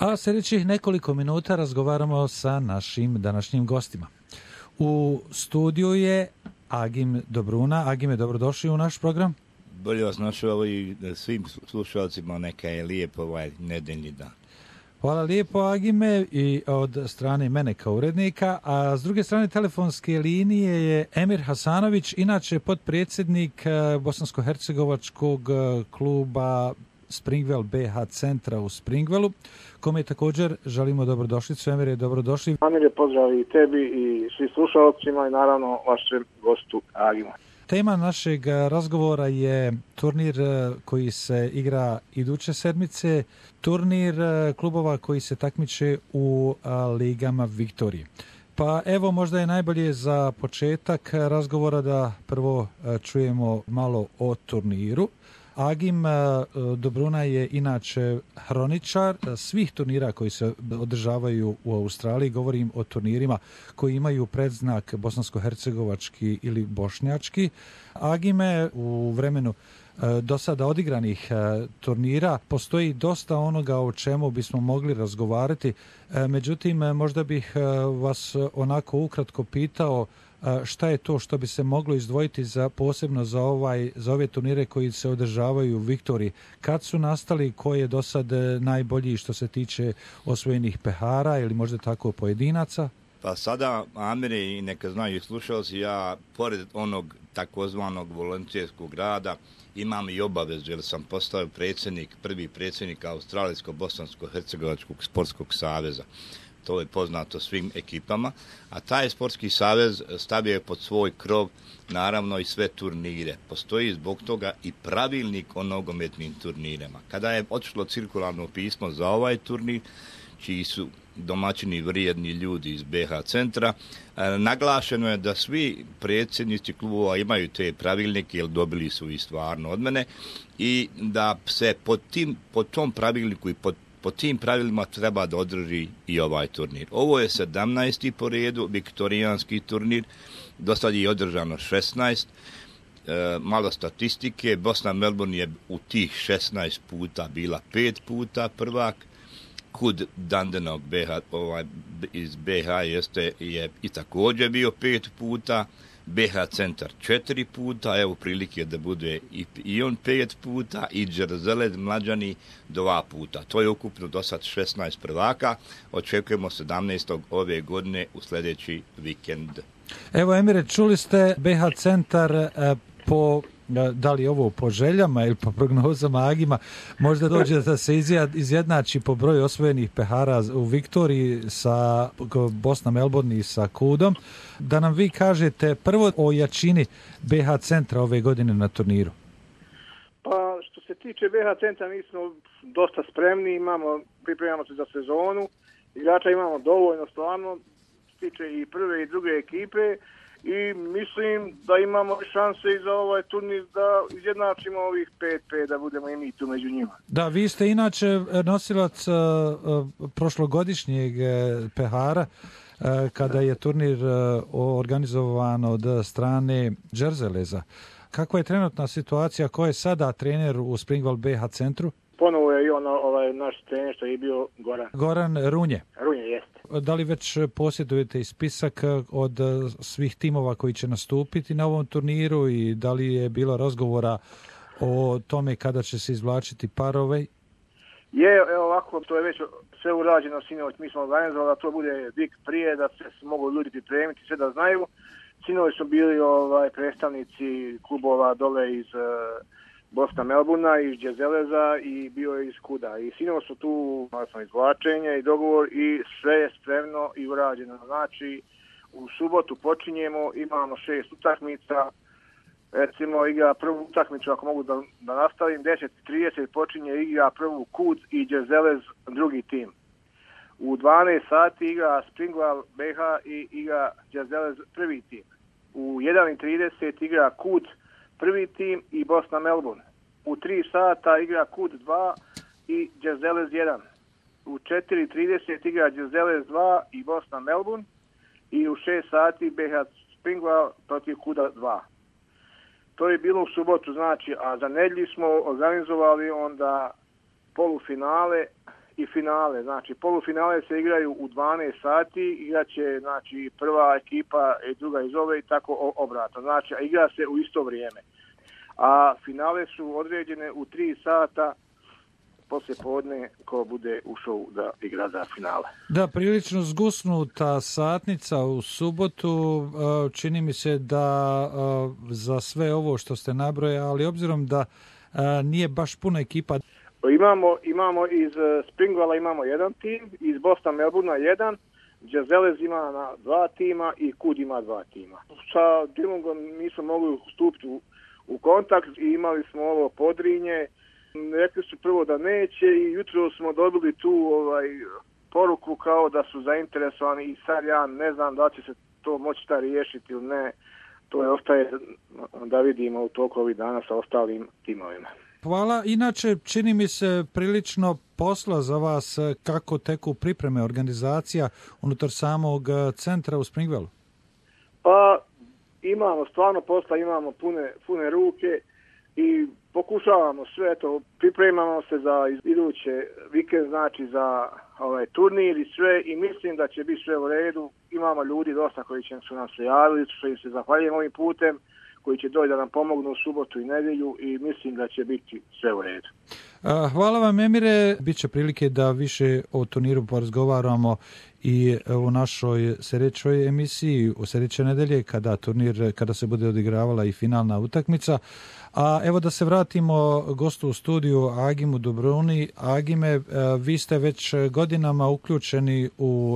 A sljedećih nekoliko minuta razgovaramo sa našim današnjim gostima. U studiju je Agim Dobruna. Agime, dobrodošli u naš program. Bolje vas našao i svim slušalcima, neka je lijep ovaj nedeljni dan. Hvala lijepo, Agime, i od strane mene kao urednika, a s druge strane telefonske linije je Emir Hasanović, inače potpredsjednik bosansko-hercegovačkog kluba Springwell BH centra u Springwellu, kome također želimo dobrodošlicu. Emir, je dobrodošli. Amir, je pozdrav i tebi i svim slušalcima i naravno vašem gostu Agimu. Tema našeg razgovora je turnir koji se igra iduće sedmice, turnir klubova koji se takmiče u ligama Viktorije. Pa evo, možda je najbolje za početak razgovora da prvo čujemo malo o turniru. Agim Dobruna je inače hroničar svih turnira koji se održavaju u Australiji. Govorim o turnirima koji imaju predznak bosansko-hercegovački ili bošnjački. Agime, u vremenu do sada odigranih turnira postoji dosta onoga o čemu bismo mogli razgovarati. Međutim, možda bih vas onako ukratko pitao šta je to što bi se moglo izdvojiti posebno za ove turnire koji se održavaju u Viktoriji. Kad su nastali, ko je do sad najbolji što se tiče osvojenih pehara ili možda tako pojedinaca? Pa sada, Amire, i neka znaju slušalci, ja pored onog takozvanog volonterskog rada imam i obavezu, jer sam postao prvi predsjednik Australijsko-Bosansko-Hercegovačkog sportskog saveza. To je poznato svim ekipama, a taj sportski savez stavio je pod svoj krov naravno i sve turnire. Postoji zbog toga i pravilnik o nogometnim turnirima. Kada je otišlo cirkularno pismo za ovaj turnir, čiji su domaćini vrijedni ljudi iz BH centra, naglašeno je da svi predsjednici klubova imaju te pravilnike, jer dobili su ih stvarno od mene, i da se po tom pravilniku i po tim pravilima treba da održi i ovaj turnir. Ovo je 17. po redu viktorijanski turnir, do sad je održano 16. Malo statistike, Bosna Melbourne je u tih 16 puta bila 5 puta prvak, Kud Dandenong iz BH je i također bio 5 puta, BH centar 4 puta, evo prilike da bude i on 5 puta, i Džerzelez mlađani 2 puta. To je ukupno do sad 16 prvaka. Očekujemo 17. ove godine u sljedeći vikend. Evo, Emire, čuli ste BH centar da li ovo po željama ili po prognozama Agima, možda dođe da se izjednači po broju osvojenih pehara u Viktoriji sa Bosna Melbourne i sa Kudom. Da nam vi kažete prvo o jačini BH centra ove godine na turniru. Pa što se tiče BH centra, mi smo dosta spremni, pripremamo se za sezonu, igrača imamo dovoljno stvarno, što se tiče i prve i druge ekipe, i mislim da imamo šanse i za ovaj turnir da izjednačimo ovih 5-5, da budemo i mi tu među njima. Da, vi ste inače nosilac prošlogodišnjeg pehara, kada je turnir organizovan od strane Džerzeleza. Kakva je trenutna situacija? Ko je sada trener u Springwell BH centru? Ponovo je i naš trener što je bio Goran. Goran Runje. Runje, jeste. Da li već posjedujete i spisak od svih timova koji će nastupiti na ovom turniru i da li je bilo razgovora o tome kada će se izvlačiti parove? Evo ovako, to je već sve urađeno sinoć, mi smo organizovali da to bude dik prije, da se mogu ljudi pripremiti, sve da znaju. Sinoć su bili predstavnici klubova dole iz Bosna Melburna, iz Džerzeleza i bio je iz Kuda. I sinoć su tu izvlačenje i dogovor i sve je spremno i urađeno. Znači, u subotu počinjemo, imamo 6 utakmica. Recimo, igra prvu utakmicu, ako mogu da nastavim, 10:30 počinje igra prvu Kud i Džerzelez drugi tim. U 12 sati igra Springwell BH i igra Džerzelez prvi tim. U 1:30 igra Kud prvi tim i Bosna Melbourne. U 3 sata igra Kud 2 i Džerzelez 1. U 4:30 igra Džerzelez 2 i Bosna Melbourne. I u 6 sati BH Springwell protiv Kuda 2. To je bilo u subotu, znači, a za nedjelju smo organizovali onda polufinale i finale. Znači, polufinale se igraju u 12 sati, igraće znači, prva ekipa i druga iz ove i tako obratno. Znači, igra se u isto vrijeme. A finale su određene u 3 sata poslije podne ko bude ušao da igra za finale. Da, prilično zgusnuta satnica u subotu. Čini mi se da za sve ovo što ste nabrojali, obzirom da nije baš puno ekipa. Imamo iz Springwella imamo jedan tim, iz Boston Melbourne jedan, Jazzelez ima 2 tima i Kud ima 2 tima. Sa Dillongom nismo mogli stupiti u kontakt i imali smo ovo Podrinje. Rekli su prvo da neće i jutro smo dobili tu poruku kao da su zainteresovani i sad ja ne znam da će se to moći riješiti ili ne. To je ostaje da vidimo u toku ovih dana sa ostalim timovima. Hvala. Inače, čini mi se prilično posla za vas kako teku pripreme organizacija unutar samog centra u Springwellu. Pa imamo stvarno posla, imamo pune ruke i pokušavamo sve to, pripremamo se za iduće vikend, znači za turnir i sve i mislim da će biti sve u redu. Imamo ljudi dosta koji su nam se javili, što im se zahvaljujem ovim putem, koji će doći da nam pomognu u subotu i nedjelju i mislim da će biti sve u redu. Hvala vam, Emire. Biće prilike da više o turniru porazgovaramo i u našoj sljedećoj emisiji u sljedeće nedelje kada se bude odigravala i finalna utakmica. A evo da se vratimo gostu u studiju Agimu Dobruni. Agime, vi ste već godinama uključeni u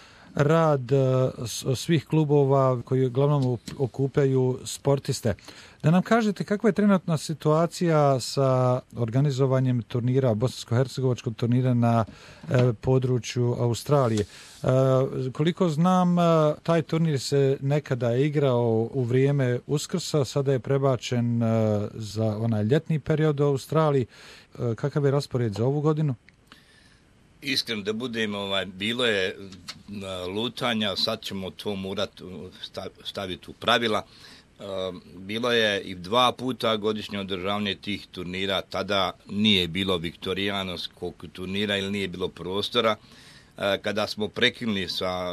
rad svih klubova koji uglavnom okupljaju sportiste. Da nam kažete kakva je trenutna situacija sa organizovanjem turnira, bosansko-hercegovačkog turnira na području Australije. Koliko znam, taj turnir se nekada igrao u vrijeme Uskrsa, sada je prebačen za onaj ljetni period u Australiji. Kakav je raspored za ovu godinu? Iskreno da budem, bilo je lutanja, sad ćemo to morati staviti u pravila. Bilo je i 2 puta godišnje održavanje tih turnira, tada nije bilo viktorijanskog turnira ili nije bilo prostora. Kada smo prekinuli sa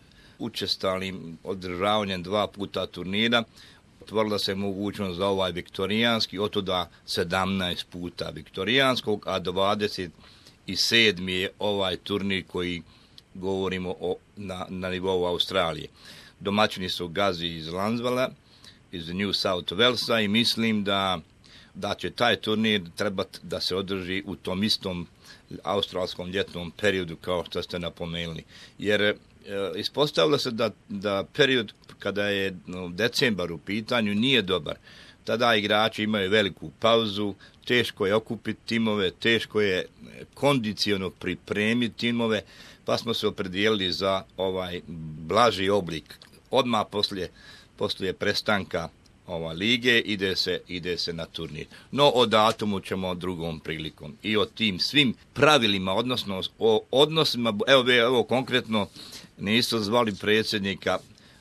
učestalim održavanjem 2 puta turnira, otvorila se mogućnost za ovaj viktorijanski, od toga 17 puta viktorijanskog, a 27. je ovaj turnir koji govorimo na nivou Australije. Domaćini su Gazi iz Lansvella, iz New South Walesa i mislim da će taj turnir trebati da se održi u tom istom australskom ljetnom periodu kao što ste napomenuli. Jer ispostavilo se da period kada je decembar u pitanju nije dobar. Tada igrači imaju veliku pauzu, teško je okupiti timove, teško je kondiciono pripremiti timove, pa smo se opredijelili za ovaj blaži oblik. Odmah poslije prestanka lige ide se na turnir. No o datumu ćemo drugom prilikom. I o tim svim pravilima, odnosno o odnosima, evo konkretno nisu zvali predsjednika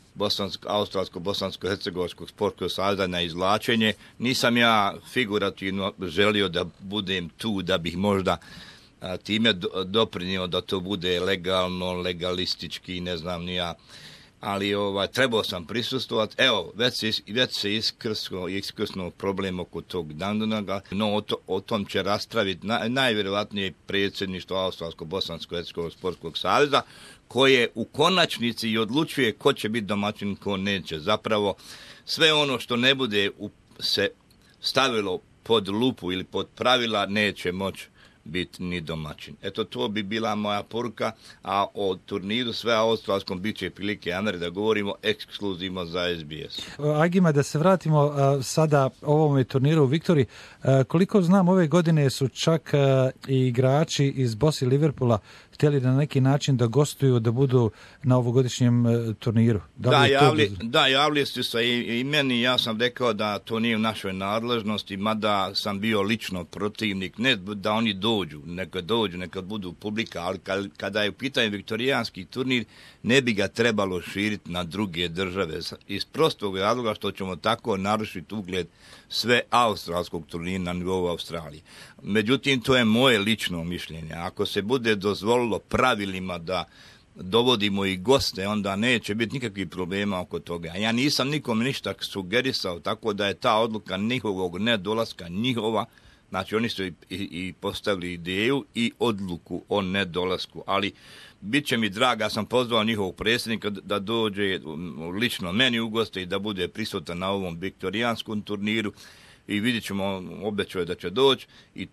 Australsko-bosansko-hercegovačkog sportskog saveza na izvlačenje. Nisam ja figurativno želio da budem tu, da bih možda time doprinio da to bude legalno, legalistički, ne znam ni ja. Ali trebao sam prisustovati. Evo, već se iskrsnuo problem oko tog Dandunaga, no o tom će raspraviti najvjerojatnije predsjedništvo Australsko-bosansko-hercegovačkog sportskog saveza, koje u konačnici i odlučuje ko će biti domaćin, ko neće. Zapravo, sve ono što ne bude se stavilo pod lupu ili pod pravila neće moći biti ni domaćin. Eto, to bi bila moja poruka, a o turniru sve australskom bit će prilike, Amer, da govorimo ekskluzivno za SBS. Agima, da se vratimo sada ovome turniru u Viktoriji. Koliko znam, ove godine su čak i igrači iz Bosi Liverpoola htjeli na neki način da gostuju, da budu na ovogodišnjem turniru. Javili su se i meni, ja sam rekao da to nije u našoj nadležnosti, mada sam bio lično protivnik, ne da oni dođu dođu, neka budu publika, ali kada je u pitanju viktorijanski turnir, ne bi ga trebalo širiti na druge države. Iz prostog razloga što ćemo tako narušiti ugled sve australskog turnira na nivou Australije. Međutim, to je moje lično mišljenje. Ako se bude dozvolilo pravilima da dovodimo i goste, onda neće biti nikakvih problema oko toga. Ja nisam nikom ništa sugerisao, tako da je ta odluka njihovog nedolaska njihova. Znači, oni su i postavili ideju i odluku o nedolasku. Ali bit će mi drago, ja sam pozvao njihovog predsjednika da dođe lično meni u goste i da bude prisutan na ovom viktorijanskom turniru. I vidjet ćemo, obećao je da će doći i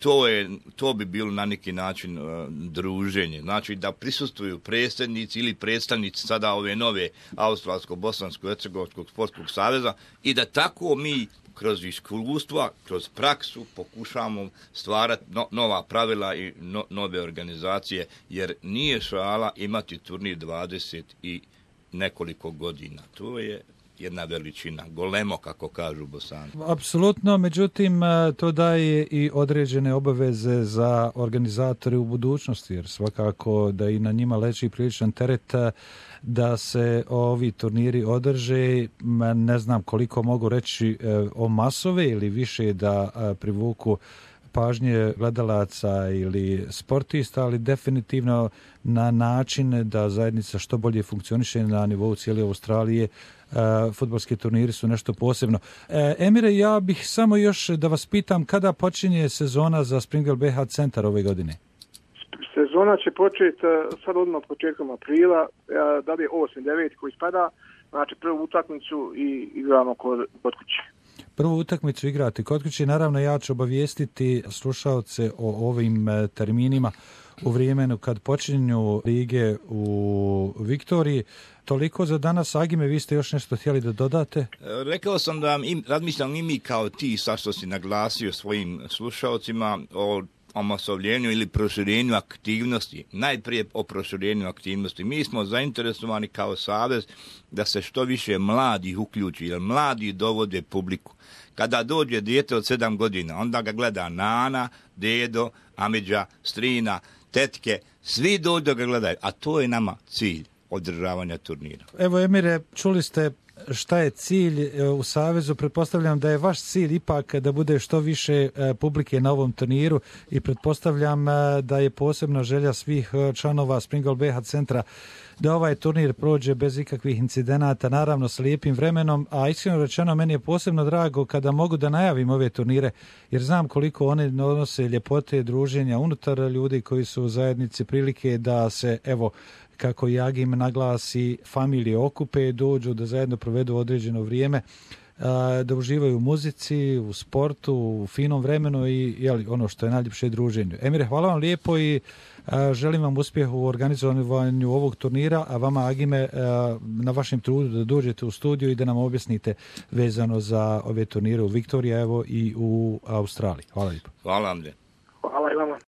to bi bilo na neki način druženje. Znači da prisustvuju predsjednici ili predstavnici sada ove nove Australsko-Bosansko-Hercegovačkog sportskog saveza i da tako mi kroz iskustva, kroz praksu pokušamo stvarati nova pravila i nove organizacije, jer nije šala imati turnir 20 i nekoliko godina. To je jedna veličina, golemo kako kažu Bosanci. Apsolutno, međutim to daje i određene obaveze za organizatore u budućnosti, jer svakako da i na njima leži priličan teret da se ovi turniri održe, ne znam koliko mogu reći o masove ili više da privuku pažnje gledalaca ili sportista, ali definitivno na način da zajednica što bolje funkcioniše na nivou cijele Australije. Fudbalski turniri su nešto posebno. Emire, ja bih samo još da vas pitam kada počinje sezona za Springvale BH centar ove godine? Sezona će početi sad odmah početkom aprila, da li je 8-9 koji spada, znači prvu utakmicu i igramo kod kuće. Prvu utakmicu igrati kod kuće, naravno ja ću obavijestiti slušaoce o ovim terminima u vremenu kad počinju lige u Viktoriji. Toliko za danas. Agime, vi ste još nešto htjeli da dodate? Rekao sam da razmišljam i mi kao ti, sad što si naglasio svojim slušaocima o omasovljenju ili proširenju aktivnosti. Najprije o proširenju aktivnosti. Mi smo zainteresovani kao savez da se što više mladih uključi, jer mladi dovode publiku. Kada dođe dijete od 7 godina, onda ga gleda nana, dedo, amidža, strina, tetke, svi dođu da ga gledaju, a to je nama cilj održavanja turnira. Evo, Emire, čuli ste šta je cilj u Savezu. Pretpostavljam da je vaš cilj ipak da bude što više publike na ovom turniru i pretpostavljam da je posebno želja svih članova Springvale BH centra da ovaj turnir prođe bez ikakvih incidenata, naravno s lijepim vremenom, a iskreno rečeno meni je posebno drago kada mogu da najavim ove turnire, jer znam koliko one donose ljepote druženja unutar ljudi koji su u zajednici, prilike da se, evo, kako i Agim naglasi, familije okupe, dođu da zajedno provedu određeno vrijeme, da uživaju u muzici, u sportu, u finom vremenu i ono što je najljepše druženju. Emire, hvala vam lijepo i želim vam uspjeh u organizovanju ovog turnira, a vama, Agime, na vašem trudu da dođete u studiju i da nam objasnite vezano za ove turnire u Viktoriji, evo i u Australiji. Hvala lijepo. Hvala vam.